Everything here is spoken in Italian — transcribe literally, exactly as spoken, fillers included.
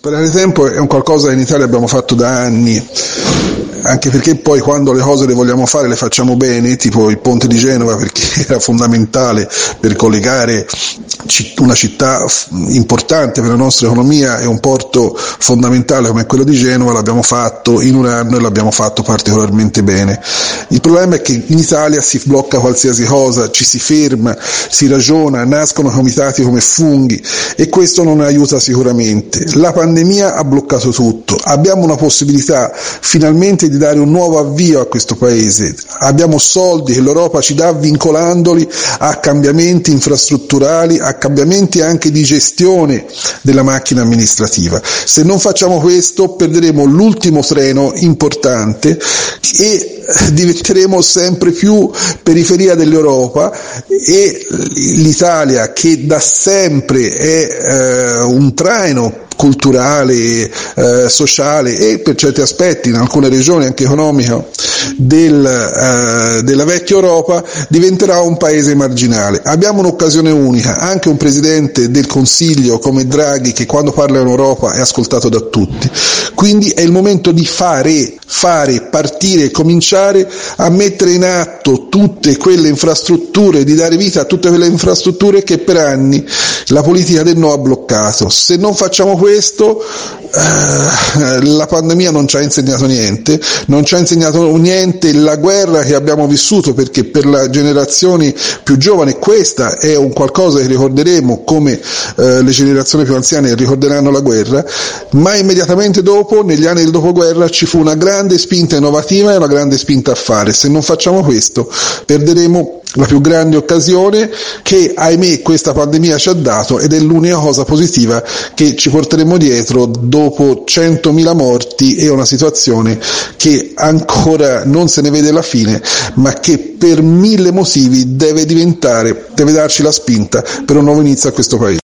Sperare tempo è un qualcosa che in Italia abbiamo fatto da anni, anche perché poi quando le cose le vogliamo fare le facciamo bene, tipo il ponte di Genova, perché era fondamentale per collegare una città importante per la nostra economia e un porto fondamentale come quello di Genova, l'abbiamo fatto in un anno e l'abbiamo fatto particolarmente bene. Il problema è che in Italia si blocca qualsiasi cosa, ci si ferma, si ragiona, nascono comitati come funghi e questo non aiuta sicuramente. La pandemia ha bloccato tutto, abbiamo una possibilità finalmente di dare un nuovo avvio a questo paese, abbiamo soldi che l'Europa ci dà vincolandoli a cambiamenti infrastrutturali, a cambiamenti anche di gestione della macchina amministrativa. Se non facciamo questo perderemo l'ultimo treno importante e diventeremo sempre più periferia dell'Europa e l'Italia, che da sempre è eh, un traino culturale, eh, sociale e per certi aspetti in alcune regioni anche economico del, eh, della vecchia Europa, diventerà un paese marginale. Abbiamo un'occasione unica, anche un presidente del Consiglio come Draghi che quando parla in Europa è ascoltato da tutti, quindi è il momento di fare, fare, partire, cominciare a mettere in atto tutte quelle infrastrutture, di dare vita a tutte quelle infrastrutture che per anni la politica del no ha bloccato. Se non facciamo questo, eh, la pandemia non ci ha insegnato niente, non ci ha insegnato niente la guerra che abbiamo vissuto, perché per le generazioni più giovani questa è un qualcosa che ricorderemo, come eh, le generazioni più anziane ricorderanno la guerra, ma immediatamente dopo, negli anni del dopoguerra, ci fu una grande spinta innovativa e una grande spinta a fare. Se non facciamo questo perderemo la più grande occasione che, ahimè, questa pandemia ci ha dato, ed è l'unica cosa positiva che ci porteremo dietro dopo centomila morti e una situazione che ancora non se ne vede la fine, ma che per mille motivi deve diventare, deve darci la spinta per un nuovo inizio a questo paese.